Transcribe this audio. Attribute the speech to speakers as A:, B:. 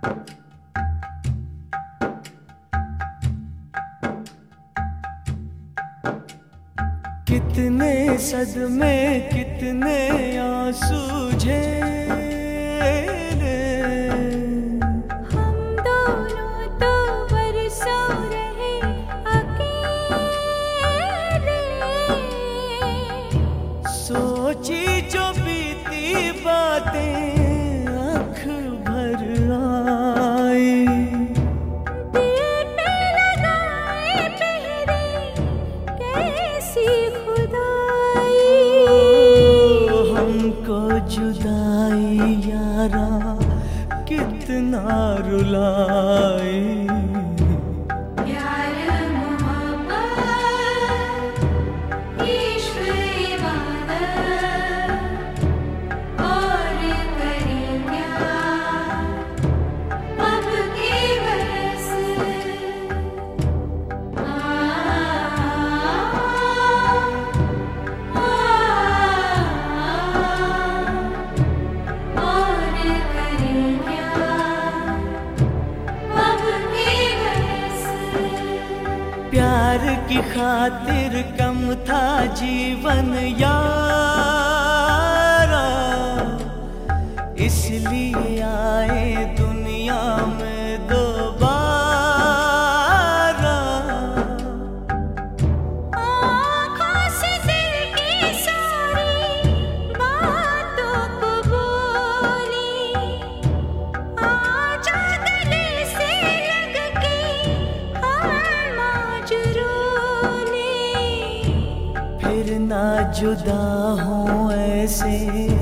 A: कितने सदमे कितने आंसू झेले,
B: हम दोनों तो बरसों रहे अकेले।
A: सोची जो बीती बातें आँख भर आई,
B: दिल पे लगाए पहरे कैसी खुदाई।
A: हमको जुदाई यारा कितना रुलाई।
B: प्यार मोहब्बत इश्क इबादत और करें क्या अब के बरस। और करें क्या अब के बरस।
A: प्यार की खातिर कम था जीवन यारा, इसलिए आए दुनिया में दोबारा।
B: आँखों से दिल की सारी बातों को बोली, आजा गले से लग के हम आज रोने।
A: फिर ना जुदा हों ऐसे